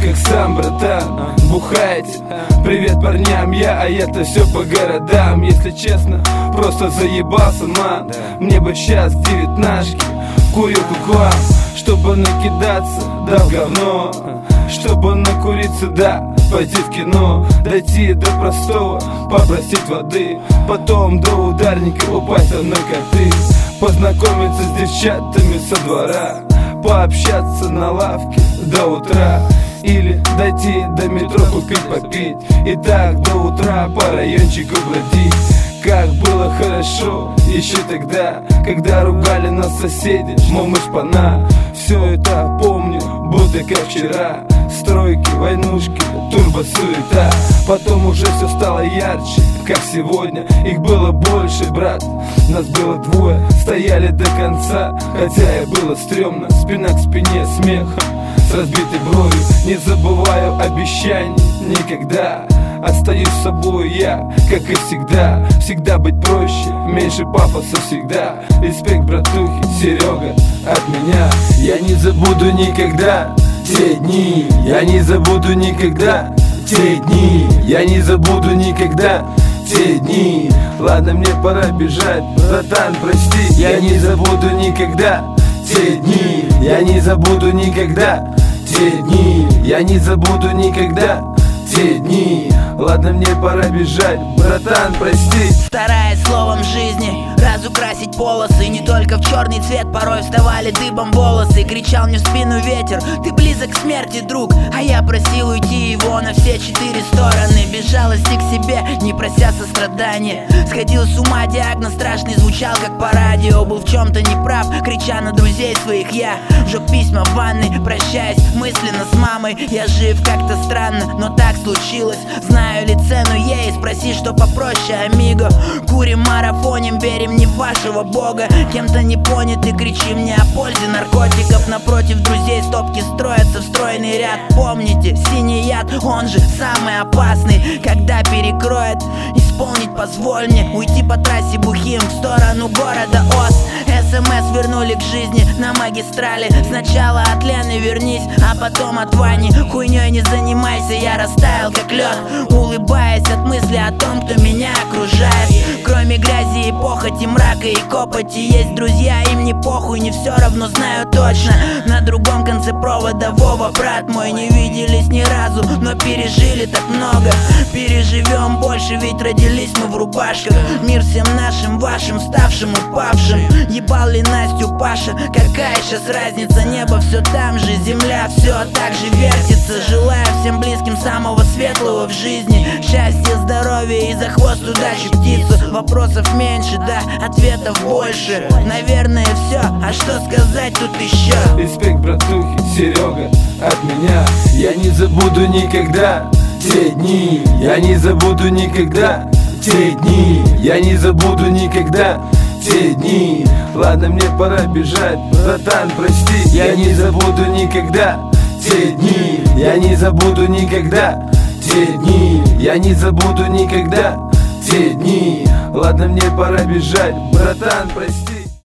как сам, братан. Бухайте, привет парням, а это все по городам. Если честно, просто заебался, ман. Мне бы сейчас 19-шки, курилку к вам, чтобы накидаться, да в говно. Чтобы накуриться, да, пойти в кино, дойти до простого, попросить воды, потом до ударника упасть на наркоты, познакомиться с девчатами со двора, пообщаться на лавке до утра, или дойти до метро купить попить, и так до утра по райончику бродить. Как было хорошо еще тогда, когда ругали нас соседи, мол, мы шпана. Все это помню, будто как вчера. Стройки, войнушки, турбо-суета. Потом уже все стало ярче, как сегодня. Их было больше, брат, нас было двое. Стояли до конца, хотя и было стрёмно. Спина к спине, смехом, с разбитой бровью. Не забываю обещаний никогда. Остаюсь собой я, как и всегда. Всегда быть проще, меньше пафоса всегда. Респект, братухи, Серега, от меня. Я не забуду никогда те дни. Я не забуду никогда те дни. Я не забуду никогда те дни. Ладно, мне пора бежать, братан, прости. Я не забуду никогда те дни. Я не забуду никогда те дни. Я не забуду никогда те дни. Ладно, мне пора бежать, братан, прости. Стараясь словом жизни разукрасить полосы, не только в черный цвет, порой вставали дыбом волосы. Кричал мне в спину ветер: ты близок к смерти, друг. А я просил уйти его на все 4 стороны. Без жалости к себе, не прося сострадания. Сходил с ума, диагноз страшный звучал как по радио. Был в чем-то неправ, крича на друзей своих я сжег письма в ванной, прощаясь мысленно с мамой. Я жив как-то странно, но так случилось. Знаю ли цену ей, спроси, что попроще, амиго. Курим, марафоним, верим не в вашего бога. Кем-то не поняты, кричим не о пользе наркотиков. Напротив друзей стопки строятся в стройный ряд. Помните, синий яд, он же самый опасный. Когда перекроет, исполнить позволь мне. Уйти по трассе бухим в сторону города Ост. СМС вернули к жизни на магистрали. Сначала от Лены вернись, а потом от Вани. Хуйней не занимайся, я растаял как лед, улыбаясь от мысли о том, кто меня окружает. Кроме грязи и похоти, мрака и копоти, есть друзья, им не похуй, не все равно, знаю точно. На другом конце провода Вова, брат мой. Не виделись ни разу, но пережили так много. Переживем больше, ведь родились мы в рубашках. Мир всем нашим, вашим, ставшим, упавшим. Ебал ли Настю Паша, какая сейчас разница? Небо все там же, земля все так же вертится. Желаю всем близким самого светлого в жизни, счастья, здоровья и за хвост удачи птицу. Вопросов меньше, да, ответов больше. Наверное все, а что сказать тут еще? Респект, братухи, Серега, от меня. Я не забуду никогда те дни. Я не забуду никогда те дни. Я не забуду никогда те дни. Ладно, мне пора бежать, братан, прости. Я не забуду никогда те дни. Я не забуду никогда те дни. Я не забуду никогда те дни. Ладно, мне пора бежать, братан, прости.